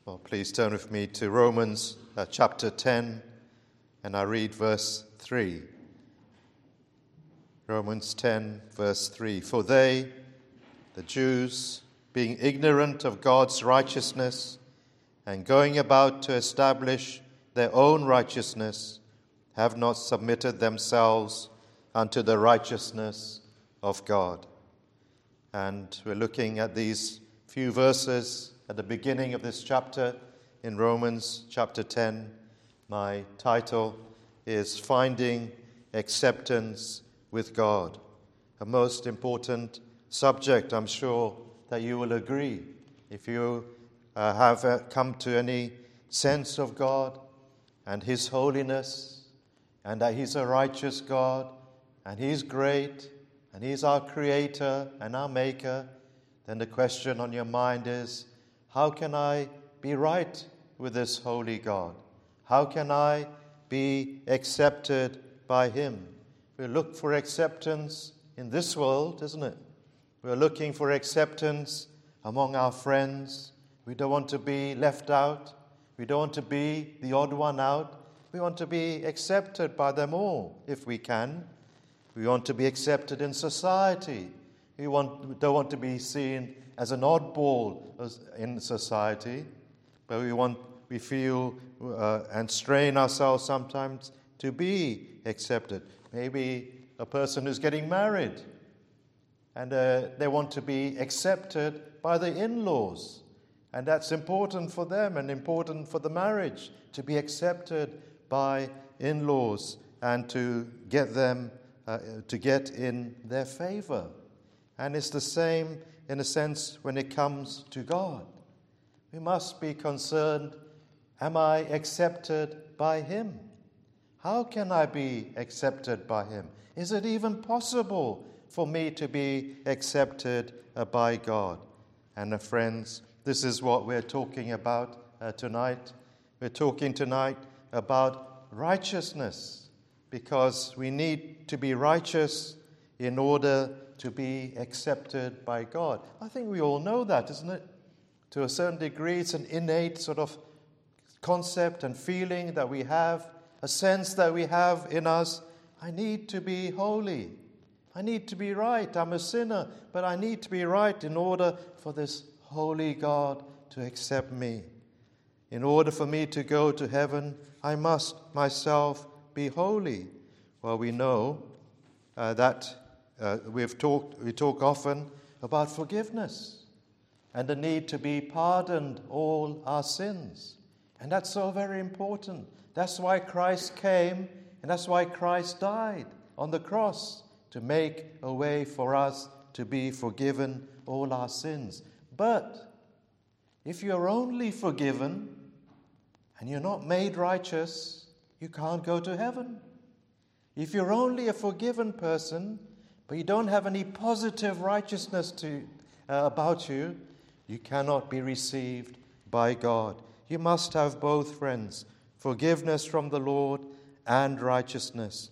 Well, please turn with me to Romans chapter 10, and I read verse 3. Romans 10, verse 3. For they, the Jews, being ignorant of God's righteousness and going about to establish their own righteousness, have not submitted themselves unto the righteousness of God. And we're looking at these few verses at the beginning of this chapter in Romans chapter 10. My title is Finding Acceptance with God. A most important subject, I'm sure that you will agree. If you have come to any sense of God and His holiness, and that He's a righteous God, and He's great, and He's our Creator and our Maker, then the question on your mind is, how can I be right with this holy God? How can I be accepted by Him? We look for acceptance in this world, isn't it? We're looking for acceptance among our friends. We don't want to be left out. We don't want to be the odd one out. We want to be accepted by them all, if we can. We want to be accepted in society. We don't want to be seen as an oddball in society, but we feel and strain ourselves sometimes to be accepted. Maybe a person who's getting married, and they want to be accepted by the in-laws, and that's important for them and important for the marriage, to be accepted by in-laws and to get them to get in their favor. And it's the same in a sense when it comes to God. We must be concerned, am I accepted by Him? How can I be accepted by Him? Is it even possible for me to be accepted by God? And friends, this is what we're talking about tonight. We're talking tonight about righteousness, because we need to be righteous in order to be accepted by God. I think we all know that, isn't it? To a certain degree, it's an innate sort of concept and feeling that we have, a sense that we have in us. I need to be holy. I need to be right. I'm a sinner, but I need to be right in order for this holy God to accept me. In order for me to go to heaven, I must myself be holy. Well, we know that we talk often about forgiveness and the need to be pardoned all our sins. And that's so very important. That's why Christ came, and that's why Christ died on the cross, to make a way for us to be forgiven all our sins. But if you're only forgiven and you're not made righteous, you can't go to heaven. If you're only a forgiven person, but you don't have any positive righteousness about you, you cannot be received by God. You must have both, friends, forgiveness from the Lord and righteousness.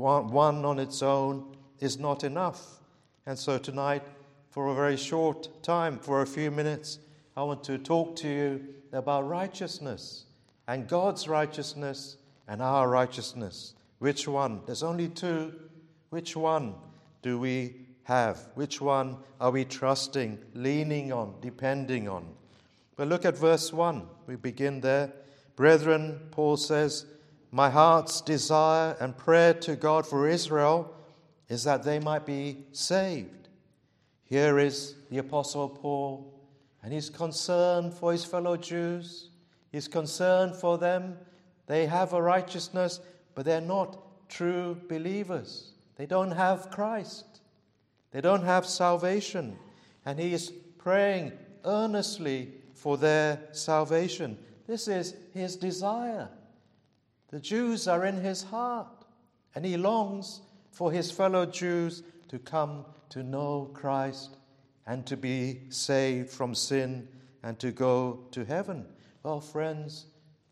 One on its own is not enough. And so tonight, for a very short time, for a few minutes, I want to talk to you about righteousness and God's righteousness and our righteousness. Which one? There's only two. Which one do we have? Which one are we trusting, leaning on, depending on? But look at verse 1. We begin there. Brethren, Paul says, my heart's desire and prayer to God for Israel is that they might be saved. Here is the Apostle Paul, and he's concerned for his fellow Jews. He's concerned for them. They have a righteousness, but they're not true believers. They don't have Christ. They don't have salvation. And he is praying earnestly for their salvation. This is his desire. The Jews are in his heart, and he longs for his fellow Jews to come to know Christ and to be saved from sin and to go to heaven. Well, friends,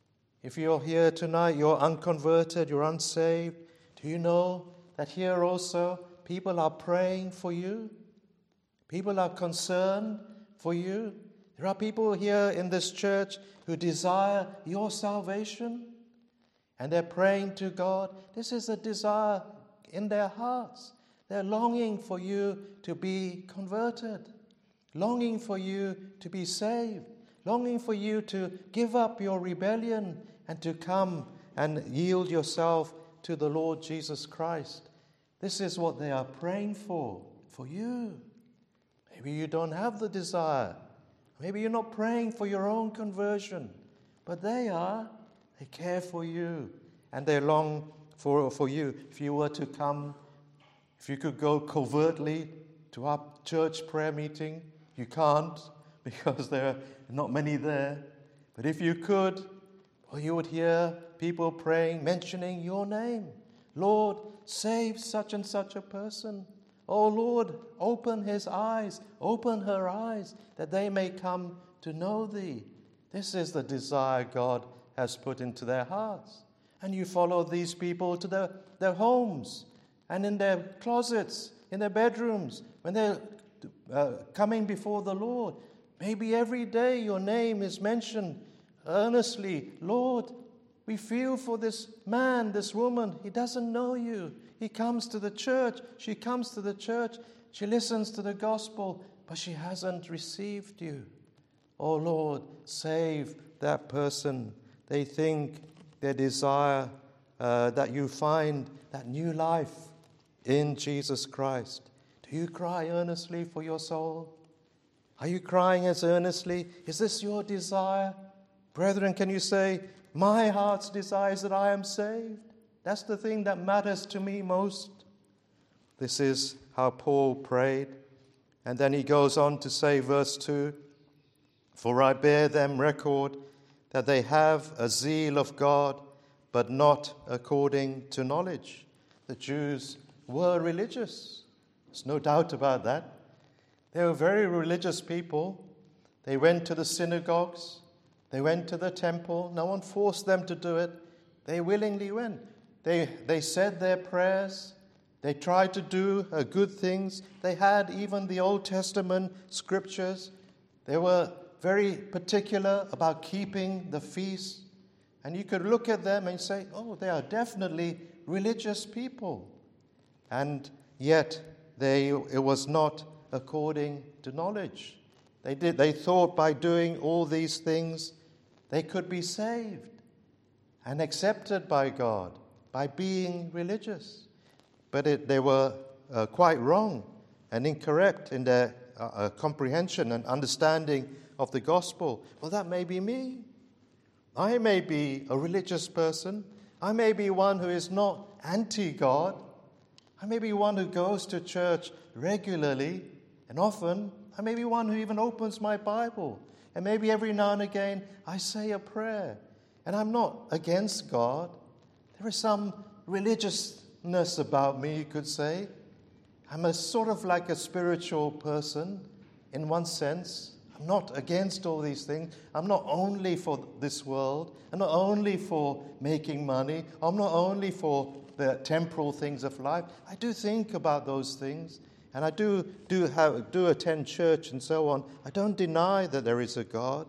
if you're here tonight, you're unconverted, you're unsaved, do you know that here also people are praying for you? People are concerned for you. There are people here in this church who desire your salvation, and they're praying to God. This is a desire in their hearts. They're longing for you to be converted, longing for you to be saved, longing for you to give up your rebellion and to come and yield yourself to the Lord Jesus Christ. This is what they are praying for you. Maybe you don't have the desire. Maybe you're not praying for your own conversion, but they are. They care for you, and they long for you. If you were to come, if you could go covertly to our church prayer meeting, you can't because there are not many there. But if you could, well, you would hear people praying, mentioning your name. Lord, save such and such a person. Oh Lord, open his eyes, open her eyes, that they may come to know thee. This is the desire God has put into their hearts. And you follow these people to their homes and in their closets, in their bedrooms, when they're coming before the Lord. Maybe every day your name is mentioned earnestly. Lord, we feel for this man, this woman. He doesn't know you. He comes to the church. She comes to the church. She listens to the gospel, but she hasn't received you. Oh Lord, save that person. They think, their desire that you find that new life in Jesus Christ. Do you cry earnestly for your soul? Are you crying as earnestly? Is this your desire? Brethren, can you say, my heart's desire is that I am saved? That's the thing that matters to me most. This is how Paul prayed. And then he goes on to say, verse 2, for I bear them record that they have a zeal of God, but not according to knowledge. The Jews were religious. There's no doubt about that. They were very religious people. They went to the synagogues. They went to the temple. No one forced them to do it. They willingly went. They said their prayers. They tried to do good things. They had even the Old Testament scriptures. They were very particular about keeping the feasts. And you could look at them and say, oh, they are definitely religious people. And yet it was not according to knowledge. They thought by doing all these things they could be saved and accepted by God by being religious. But they were quite wrong and incorrect in their comprehension and understanding of the gospel. Well, that may be me. I may be a religious person. I may be one who is not anti-God. I may be one who goes to church regularly and often. I may be one who even opens my Bible. And maybe every now and again I say a prayer. And I'm not against God. There is some religiousness about me, you could say. I'm a sort of like a spiritual person in one sense. I'm not against all these things. I'm not only for this world. I'm not only for making money. I'm not only for the temporal things of life. I do think about those things. And I do attend church and so on. I don't deny that there is a God.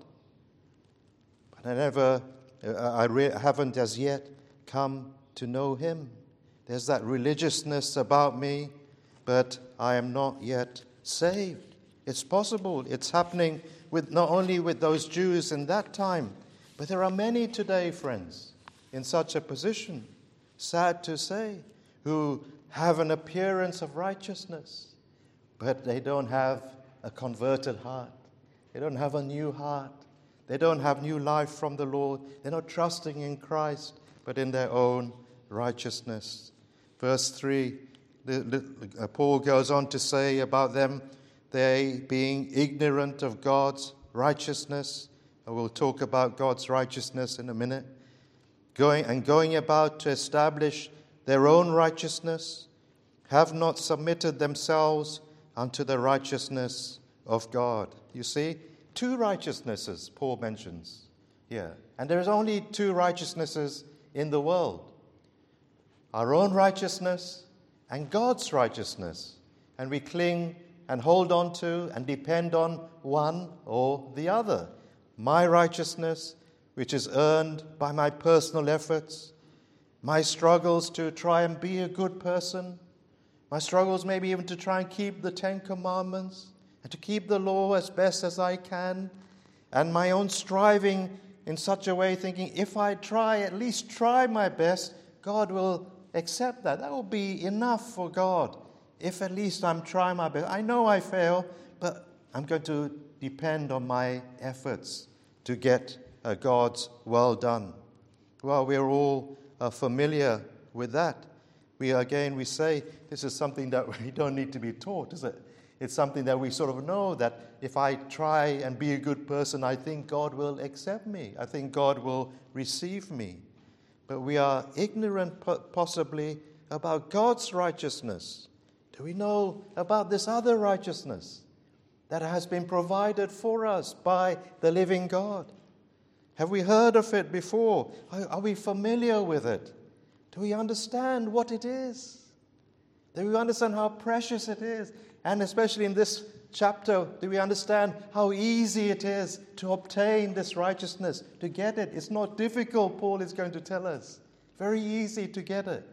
But I haven't as yet come to know him. There's that religiousness about me, but I am not yet saved. It's possible. It's happening not only with those Jews in that time, but there are many today, friends, in such a position, sad to say, who have an appearance of righteousness, but they don't have a converted heart. They don't have a new heart. They don't have new life from the Lord. They're not trusting in Christ, but in their own righteousness. Verse 3, Paul goes on to say about them, they being ignorant of God's righteousness. And we'll talk about God's righteousness in a minute. Going about to establish their own righteousness, have not submitted themselves unto the righteousness of God. You see, two righteousnesses Paul mentions here. And there's only two righteousnesses in the world. Our own righteousness and God's righteousness. And we cling and hold on to and depend on one or the other. My righteousness, which is earned by my personal efforts, my struggles to try and be a good person, my struggles maybe even to try and keep the Ten Commandments and to keep the law as best as I can, and my own striving in such a way, thinking if I at least try my best, God will accept that. That will be enough for God. If at least I'm trying my best. I know I fail, but I'm going to depend on my efforts to get God's well done. Well, we're all familiar with that. We say this is something that we don't need to be taught, is it? It's something that we sort of know that if I try and be a good person, I think God will accept me. I think God will receive me. But we are ignorant possibly about God's righteousness. Do we know about this other righteousness that has been provided for us by the living God? Have we heard of it before? Are we familiar with it? Do we understand what it is? Do we understand how precious it is? And especially in this chapter, do we understand how easy it is to obtain this righteousness, to get it? It's not difficult, Paul is going to tell us. Very easy to get it.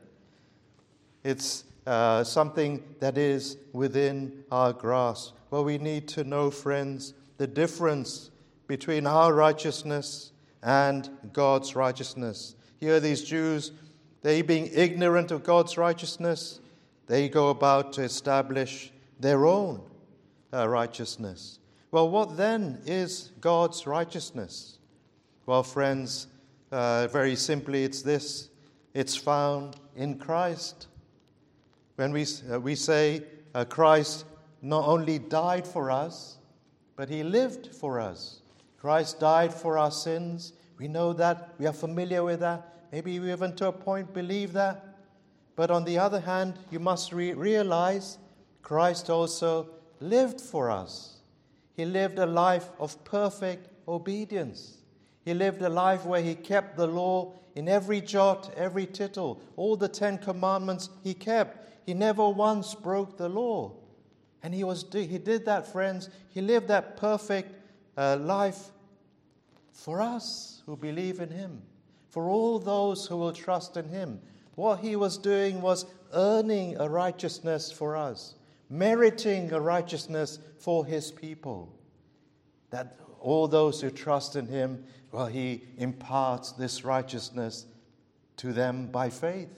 It's something that is within our grasp. Well, we need to know, friends, the difference between our righteousness and God's righteousness. Here these Jews, they being ignorant of God's righteousness, they go about to establish their own righteousness. Well, what then is God's righteousness? Well, friends, very simply it's this. It's found in Christ. When we say Christ not only died for us, but he lived for us. Christ died for our sins. We know that. We are familiar with that. Maybe we even to a point believe that. But on the other hand, you must realize Christ also lived for us. He lived a life of perfect obedience. He lived a life where he kept the law in every jot, every tittle. All the 10 Commandments he kept. He never once broke the law. And he did that, friends. He lived that perfect life for us who believe in him. For all those who will trust in him. What he was doing was earning a righteousness for us. Meriting a righteousness for his people. That all those who trust in him, well, he imparts this righteousness to them by faith.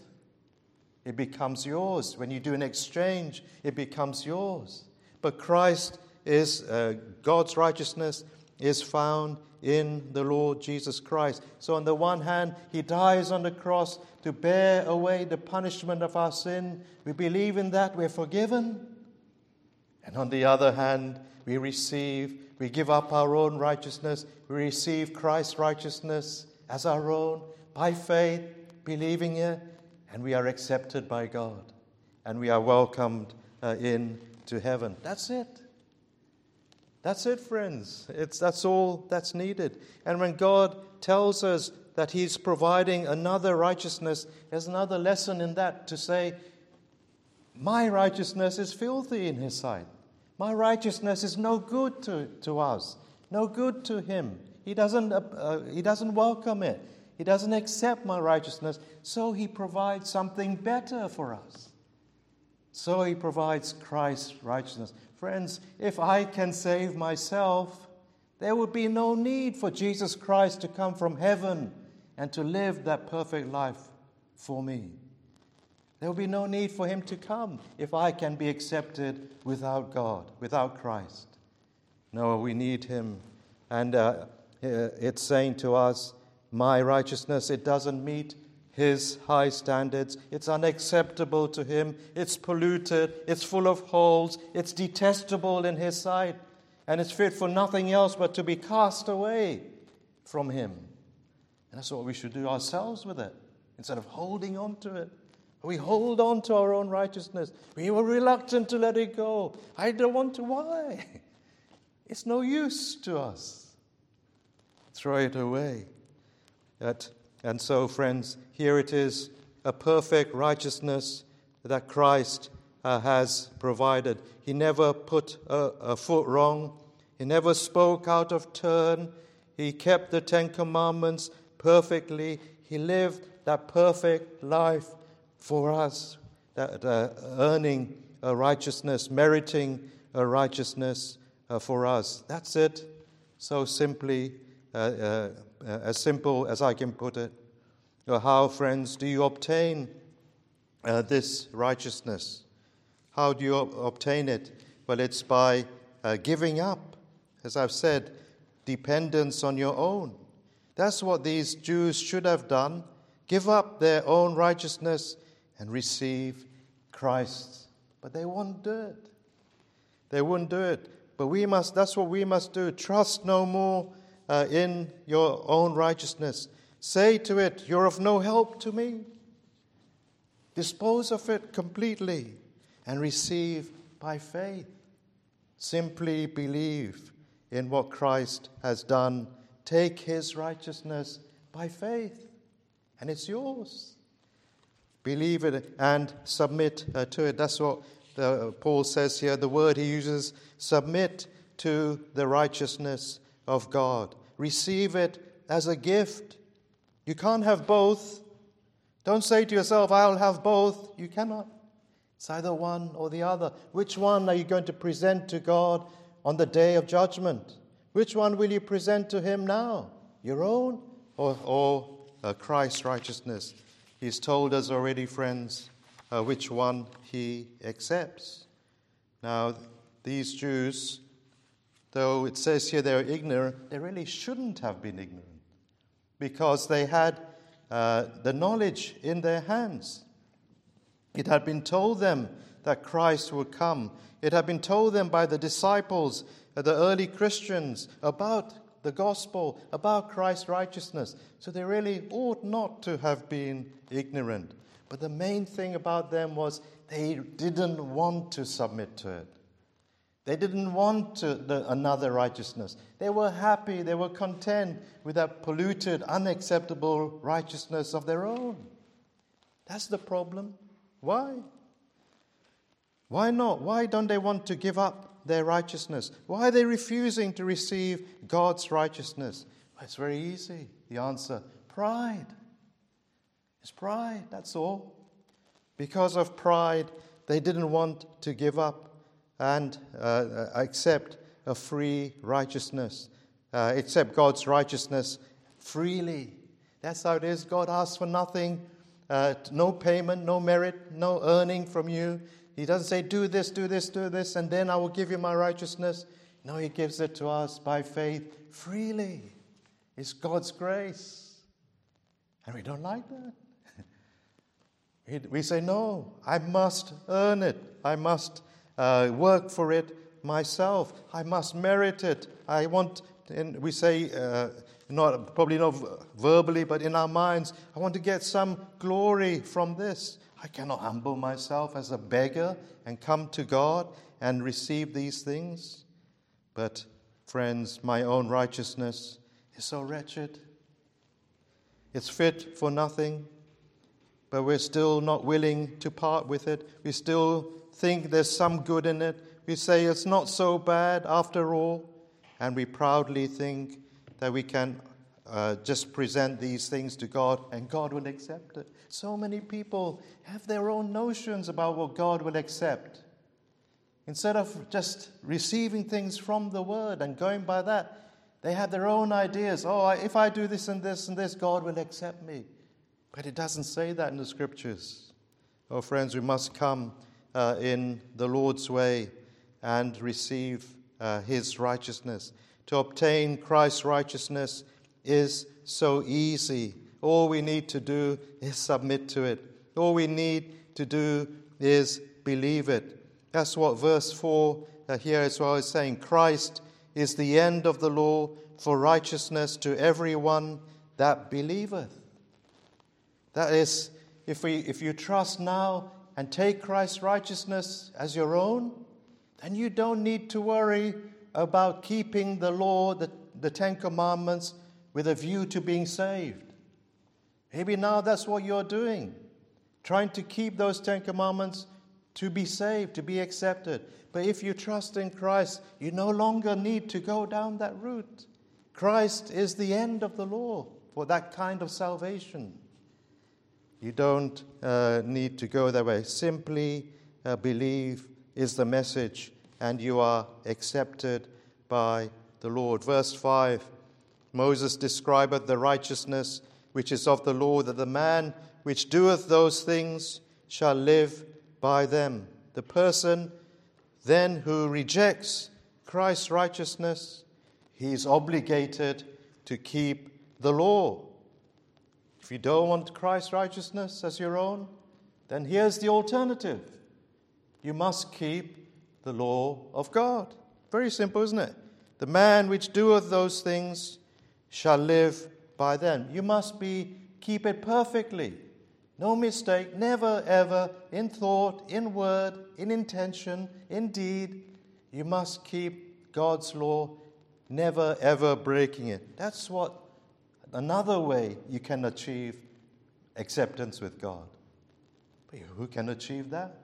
It becomes yours. When you do an exchange, it becomes yours. But Christ is, God's righteousness is found in the Lord Jesus Christ. So on the one hand, he dies on the cross to bear away the punishment of our sin. We believe in that, we're forgiven. And on the other hand, we give up our own righteousness. We receive Christ's righteousness as our own by faith, believing it, and we are accepted by God. And we are welcomed into heaven. That's it. That's it, friends. That's all that's needed. And when God tells us that he's providing another righteousness, there's another lesson in that to say, my righteousness is filthy in his sight. My righteousness is no good to us, no good to him. He doesn't welcome it. He doesn't accept my righteousness. So he provides something better for us. So he provides Christ's righteousness. Friends, if I can save myself, there would be no need for Jesus Christ to come from heaven and to live that perfect life for me. There will be no need for him to come if I can be accepted without God, without Christ. No, we need him. And it's saying to us, my righteousness, it doesn't meet his high standards. It's unacceptable to him. It's polluted. It's full of holes. It's detestable in his sight. And it's fit for nothing else but to be cast away from him. And that's what we should do ourselves with it, instead of holding on to it. We hold on to our own righteousness. We were reluctant to let it go. I don't want to. Why? It's no use to us. Throw it away. And so, friends, here it is, a perfect righteousness that Christ has provided. He never put a foot wrong. He never spoke out of turn. He kept the Ten Commandments perfectly. He lived that perfect life for us, that earning a righteousness, meriting a righteousness for us. That's it. So simply, as simple as I can put it. How, friends, do you obtain this righteousness? How do you obtain it? Well, it's by giving up, as I've said, dependence on your own. That's what these Jews should have done. Give up their own righteousness and receive Christ. But they won't do it. They wouldn't do it. But that's what we must do. Trust no more in your own righteousness. Say to it, you're of no help to me. Dispose of it completely and receive by faith. Simply believe in what Christ has done. Take his righteousness by faith, and it's yours. Believe it and submit to it. That's what Paul says here. The word he uses, submit to the righteousness of God. Receive it as a gift. You can't have both. Don't say to yourself, I'll have both. You cannot. It's either one or the other. Which one are you going to present to God on the day of judgment? Which one will you present to him now? Your own or Christ's righteousness? He's told us already, friends, which one he accepts. Now, these Jews, though it says here they're ignorant, they really shouldn't have been ignorant because they had the knowledge in their hands. It had been told them that Christ would come. It had been told them by the disciples, the early Christians, about the gospel, about Christ's righteousness. So they really ought not to have been ignorant. But the main thing about them was they didn't want to submit to it. They didn't want another righteousness. They were happy, they were content with that polluted, unacceptable righteousness of their own. That's the problem. Why? Why not? Why don't they want to give up their righteousness? Why are they refusing to receive God's righteousness? Well, it's very easy. The answer, pride. It's pride, that's all. Because of pride, they didn't want to give up and accept a free righteousness, accept God's righteousness freely. That's how it is. God asks for nothing, no payment, no merit, no earning from you. He doesn't say, do this, do this, do this, and then I will give you my righteousness. No, he gives it to us by faith freely. It's God's grace. And we don't like that. We say, no, I must earn it. I must work for it myself. I must merit it. I want, and we say, probably not verbally, but in our minds, I want to get some glory from this. I cannot humble myself as a beggar and come to God and receive these things. But, friends, my own righteousness is so wretched. It's fit for nothing, but we're still not willing to part with it. We still think there's some good in it. We say it's not so bad after all, and we proudly think that we can just present these things to God and God will accept it. So many people have their own notions about what God will accept. Instead of just receiving things from the Word and going by that, they have their own ideas. Oh, if I do this and this and this, God will accept me. But it doesn't say that in the Scriptures. Oh, friends, we must come in the Lord's way and receive his righteousness. To obtain Christ's righteousness is so easy. All we need to do is submit to it. All we need to do is believe it. That's what verse 4 here as well is saying. Christ is the end of the law for righteousness to everyone that believeth. That is, if you trust now and take Christ's righteousness as your own, then you don't need to worry about keeping the law, the Ten Commandments, with a view to being saved. Maybe now that's what you're doing, trying to keep those Ten Commandments to be saved, to be accepted. But if you trust in Christ, you no longer need to go down that route. Christ is the end of the law for that kind of salvation. You don't need to go that way. Simply believe is the message, and you are accepted by the Lord. Verse 5, Moses describeth the righteousness which is of the law, that the man which doeth those things shall live by them. The person then who rejects Christ's righteousness, he is obligated to keep the law. If you don't want Christ's righteousness as your own, then here's the alternative. You must keep the law of God. Very simple, isn't it? The man which doeth those things shall live by them. You must keep it perfectly. No mistake, never ever, in thought, in word, in intention, in deed. You must keep God's law, never ever breaking it. That's another way you can achieve acceptance with God. But who can achieve that?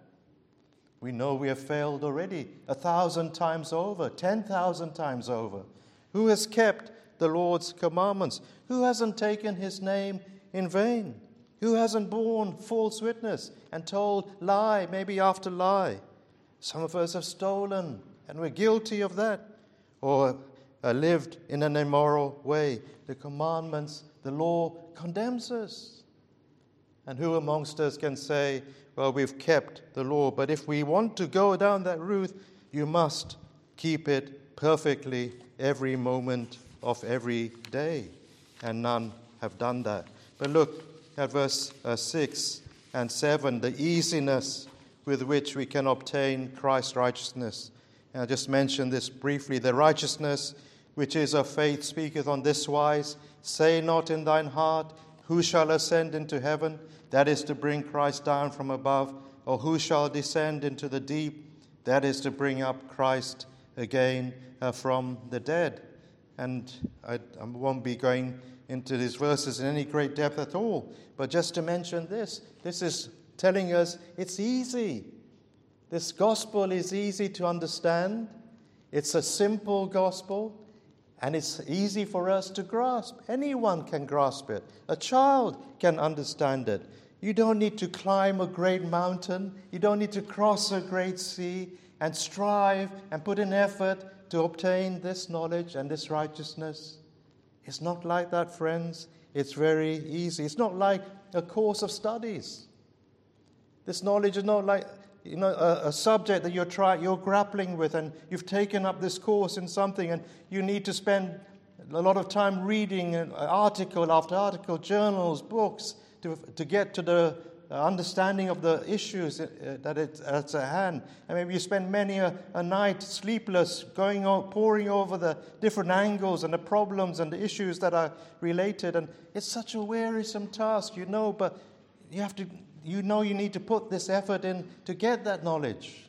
We know we have failed already 1,000 times over, 10,000 times over. Who has kept the Lord's commandments? Who hasn't taken his name in vain? Who hasn't borne false witness and told lie, maybe after lie? Some of us have stolen, and we're guilty of that, or lived in an immoral way. The commandments, the law condemns us. And who amongst us can say, well, we've kept the law? But if we want to go down that route, you must keep it perfectly every moment of every day. And none have done that. But look at verse 6 and 7, the easiness with which we can obtain Christ's righteousness. And I just mentioned this briefly. The righteousness which is of faith speaketh on this wise, say not in thine heart, who shall ascend into heaven? That is to bring Christ down from above. Or who shall descend into the deep? That is to bring up Christ again from the dead. And I won't be going into these verses in any great depth at all. But just to mention this is telling us it's easy. This gospel is easy to understand. It's a simple gospel, and it's easy for us to grasp. Anyone can grasp it. A child can understand it. You don't need to climb a great mountain. You don't need to cross a great sea and strive and put in effort to obtain this knowledge and this righteousness. It's not like that, friends. It's very easy. It's not like a course of studies. This knowledge is not like a subject that you're grappling with, and you've taken up this course in something, and you need to spend a lot of time reading article after article, journals, books, to get to the understanding of the issues that's at hand. And maybe you spend many a night sleepless, poring over the different angles and the problems and the issues that are related. And it's such a wearisome task, but you need to put this effort in to get that knowledge.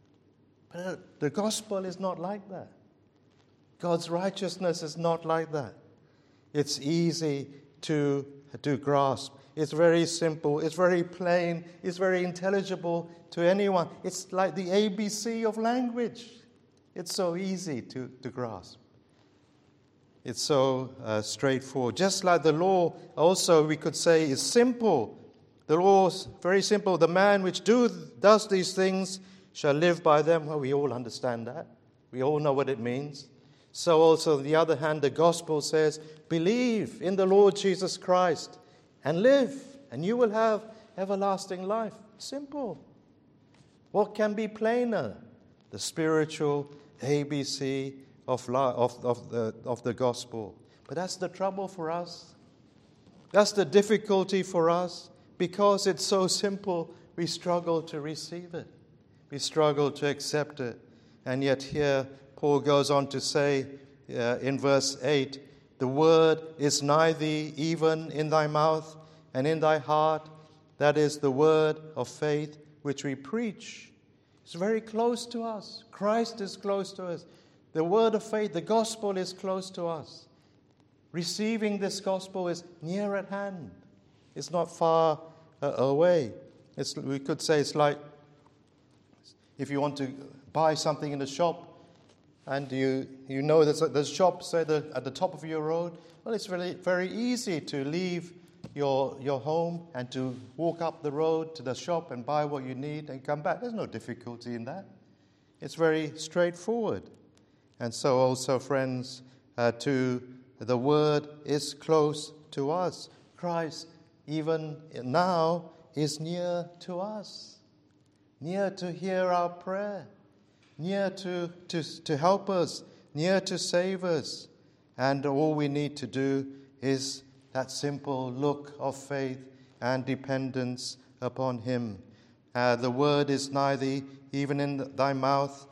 But the gospel is not like that. God's righteousness is not like that. It's easy to grasp. It's very simple. It's very plain. It's very intelligible to anyone. It's like the ABC of language. It's so easy to grasp. It's so straightforward. Just like the law also, we could say, is simple. The law is very simple. The man which does these things shall live by them. Well, we all understand that. We all know what it means. So also, on the other hand, the gospel says, believe in the Lord Jesus Christ and live, and you will have everlasting life. Simple. What can be plainer? The spiritual ABC of the gospel. But that's the trouble for us. That's the difficulty for us. Because it's so simple, we struggle to receive it. We struggle to accept it. And yet here, Paul goes on to say in verse 8, the word is nigh thee, even in thy mouth and in thy heart. That is the word of faith which we preach. It's very close to us. Christ is close to us. The word of faith, the gospel is close to us. Receiving this gospel is near at hand. It's not far away. We could say it's like If you want to buy something in the shop, and you know there's shops at the top of your road, well, it's really very easy to leave your home and to walk up the road to the shop and buy what you need and come back. There's no difficulty in that. It's very straightforward. And so also, friends, to the word is close to us. Christ, even now, is near to us, near to hear our prayer, near to help us, near to save us. And all we need to do is that simple look of faith and dependence upon him. The word is nigh thee, even in thy mouth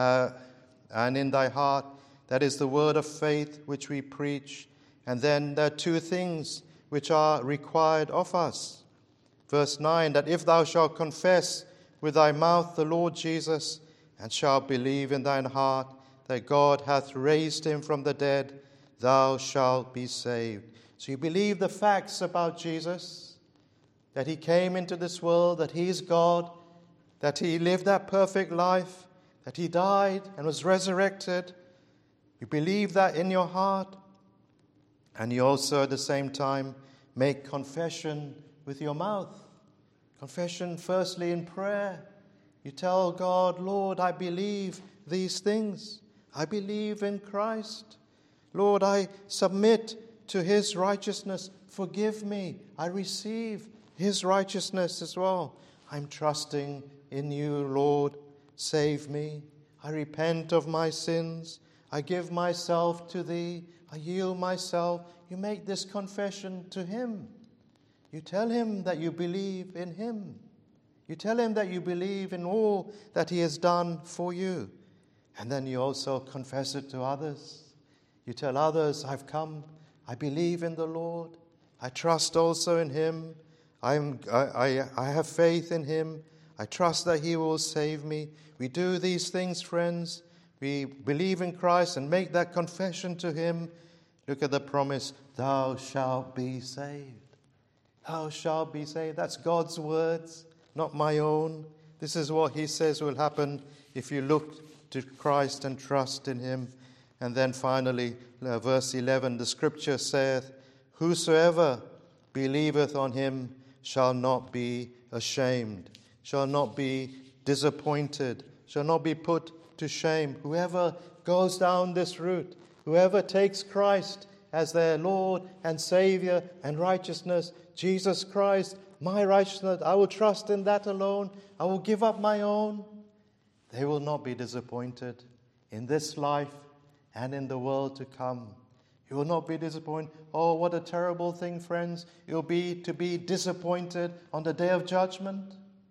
and in thy heart. That is the word of faith which we preach. And then there are two things which are required of us. Verse 9, that if thou shalt confess with thy mouth the Lord Jesus, and shalt believe in thine heart that God hath raised him from the dead, thou shalt be saved. So you believe the facts about Jesus, that he came into this world, that he is God, that he lived that perfect life, that he died and was resurrected. You believe that in your heart, and you also at the same time make confession with your mouth. Confession firstly in prayer. You tell God, Lord, I believe these things. I believe in Christ. Lord, I submit to his righteousness. Forgive me. I receive his righteousness as well. I'm trusting in you, Lord. Save me. I repent of my sins. I give myself to thee. I yield myself. You make this confession to him. You tell him that you believe in him. You tell him that you believe in all that he has done for you. And then you also confess it to others. You tell others, I've come. I believe in the Lord. I trust also in him. I have faith in him. I trust that he will save me. We do these things, friends. We believe in Christ and make that confession to him. Look at the promise, thou shalt be saved. Thou shalt be saved. That's God's words, not my own. This is what he says will happen if you look to Christ and trust in him. And then finally, verse 11, the scripture saith, whosoever believeth on him shall not be ashamed, shall not be disappointed, shall not be put to shame. Whoever goes down this route, whoever takes Christ as their Lord and Savior and righteousness, Jesus Christ, my righteousness, I will trust in that alone. I will give up my own. They will not be disappointed in this life and in the world to come. You will not be disappointed. Oh, what a terrible thing, friends. It will be to be disappointed on the day of judgment,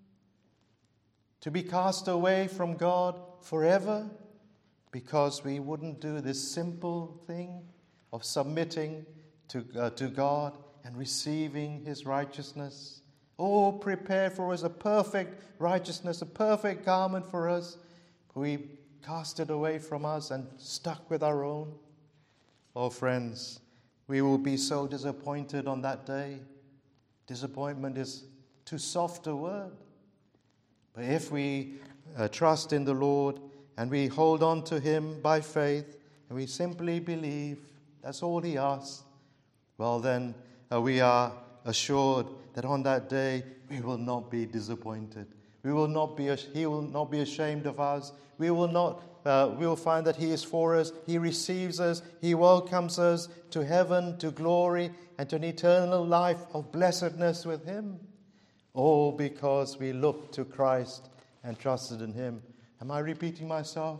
to be cast away from God forever because we wouldn't do this simple thing of submitting to God and receiving his righteousness. Oh, prepare for us a perfect righteousness, a perfect garment for us. We cast it away from us and stuck with our own. Oh, friends, we will be so disappointed on that day. Disappointment is too soft a word. But if we trust in the Lord and we hold on to him by faith and we simply believe, that's all he asks, well then we are assured that on that day we will not be disappointed. He will not be ashamed of us. We will find that he is for us. He receives us. He welcomes us to heaven, to glory, and to an eternal life of blessedness with him. All because we looked to Christ and trusted in him. Am I repeating myself?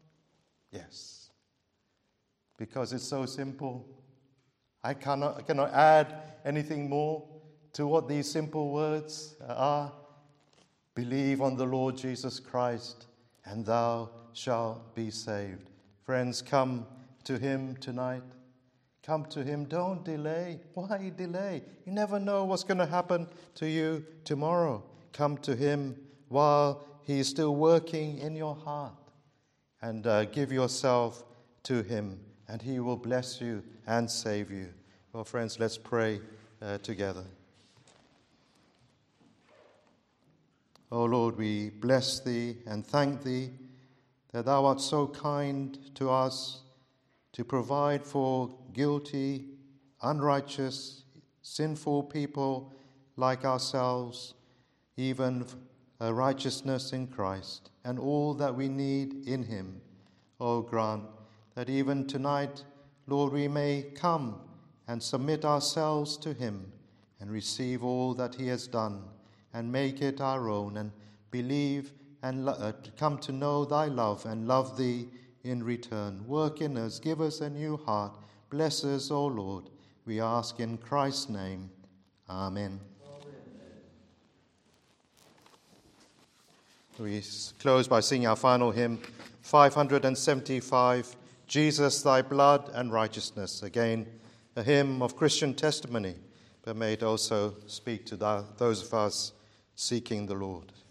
Yes. Because it's so simple. I cannot add anything more to what these simple words are. Believe on the Lord Jesus Christ, and thou shalt be saved. Friends, come to him tonight. Come to him. Don't delay. Why delay? You never know what's going to happen to you tomorrow. Come to him while he is still working in your heart. And give yourself to him, and he will bless you and save you. Well, friends, let's pray together. O Lord, we bless thee and thank thee that thou art so kind to us to provide for guilty, unrighteous, sinful people like ourselves, even a righteousness in Christ and all that we need in him. O grant that even tonight, Lord, we may come and submit ourselves to him and receive all that he has done and make it our own, and believe and come to know thy love and love thee in return. Work in us, give us a new heart. Bless us, O Lord, we ask in Christ's name. Amen. We close by singing our final hymn, 575, Jesus, thy blood and righteousness. Again, a hymn of Christian testimony, but may it also speak to those of us seeking the Lord.